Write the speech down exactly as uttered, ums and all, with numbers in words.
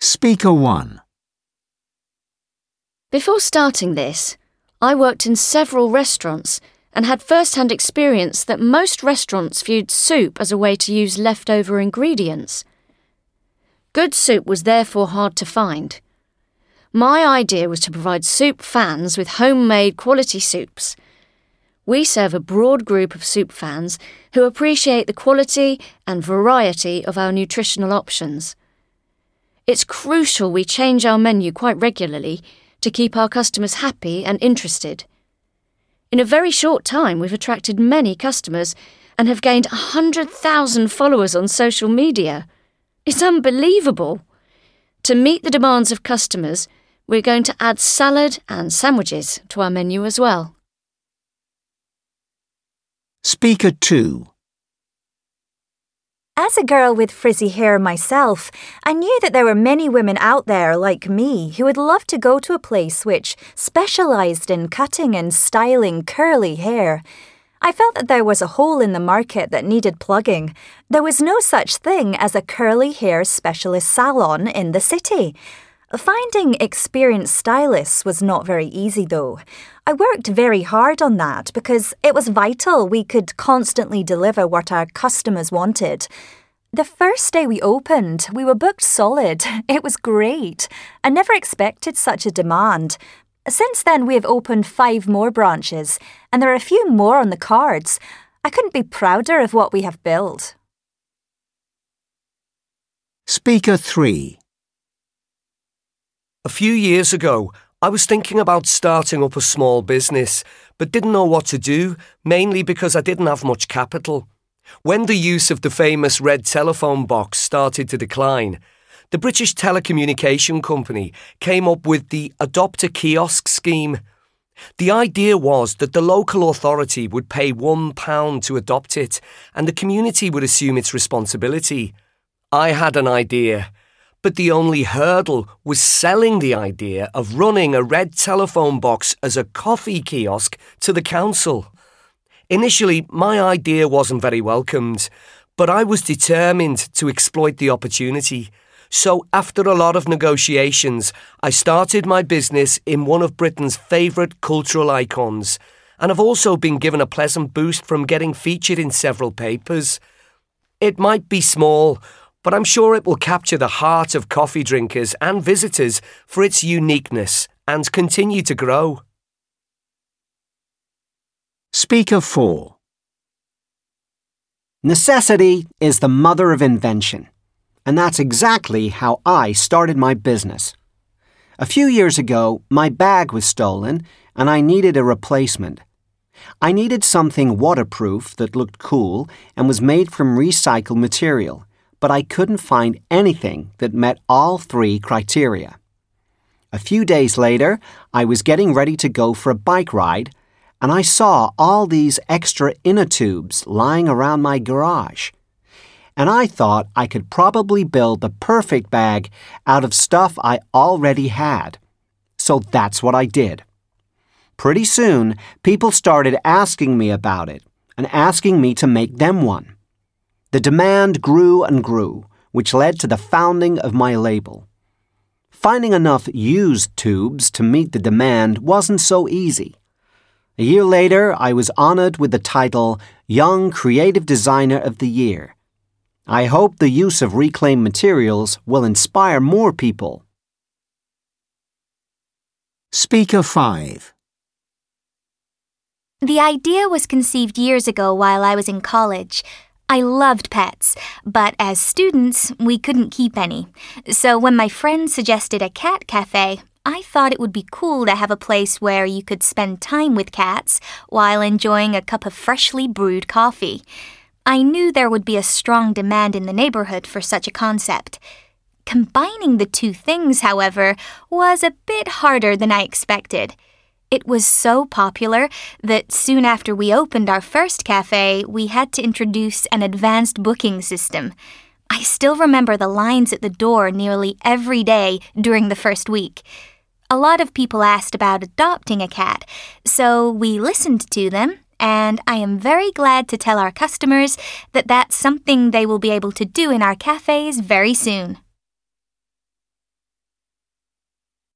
Speaker one. Before starting this, I worked in several restaurants and had first-hand experience that most restaurants viewed soup as a way to use leftover ingredients. Good soup was therefore hard to find. My idea was to provide soup fans with homemade quality soups. We serve a broad group of soup fans who appreciate the quality and variety of our nutritional options. It's crucial we change our menu quite regularly to keep our customers happy and interested. In a very short time, we've attracted many customers and have gained one hundred thousand followers on social media. It's unbelievable. To meet the demands of customers, we're going to add salad and sandwiches to our menu as well. Speaker two. As a girl with frizzy hair myself, I knew that there were many women out there like me who would love to go to a place which specialised in cutting and styling curly hair. I felt that there was a hole in the market that needed plugging. There was no such thing as a curly hair specialist salon in the city. Finding experienced stylists was not very easy though. I worked very hard on that because it was vital we could constantly deliver what our customers wanted. The first day we opened, we were booked solid. It was great. I never expected such a demand. Since then, we have opened five more branches, and there are a few more on the cards. I couldn't be prouder of what we have built. Speaker three. A few years ago, I was thinking about starting up a small business, but didn't know what to do, mainly because I didn't have much capital. When the use of the famous red telephone box started to decline, the British Telecommunication Company came up with the Adopt a Kiosk scheme. The idea was that the local authority would pay one pound to adopt it, and the community would assume its responsibility. I had an idea. But the only hurdle was selling the idea of running a red telephone box as a coffee kiosk to the council. Initially, my idea wasn't very welcomed, but I was determined to exploit the opportunity. So after a lot of negotiations, I started my business in one of Britain's favourite cultural icons, and I've also been given a pleasant boost from getting featured in several papers. It might be small, but I'm sure it will capture the heart of coffee drinkers and visitors for its uniqueness and continue to grow. Speaker four. Necessity is the mother of invention, and that's exactly how I started my business. A few years ago, my bag was stolen and I needed a replacement. I needed something waterproof that looked cool and was made from recycled material, but I couldn't find anything that met all three criteria. A few days later, I was getting ready to go for a bike ride, and I saw all these extra inner tubes lying around my garage. And I thought I could probably build the perfect bag out of stuff I already had. So that's what I did. Pretty soon, people started asking me about it and asking me to make them one. The demand grew and grew, which led to the founding of my label. Finding enough used tubes to meet the demand wasn't so easy. A year later, I was honored with the title Young Creative Designer of the Year. I hope the use of reclaimed materials will inspire more people. Speaker five. The idea was conceived years ago while I was in college. I loved pets, but as students, we couldn't keep any. So when my friend suggested a cat cafe, I thought it would be cool to have a place where you could spend time with cats while enjoying a cup of freshly brewed coffee. I knew there would be a strong demand in the neighborhood for such a concept. Combining the two things, however, was a bit harder than I expected. It was so popular that soon after we opened our first cafe, we had to introduce an advanced booking system. I still remember the lines at the door nearly every day during the first week. A lot of people asked about adopting a cat, so we listened to them, and I am very glad to tell our customers that that's something they will be able to do in our cafes very soon.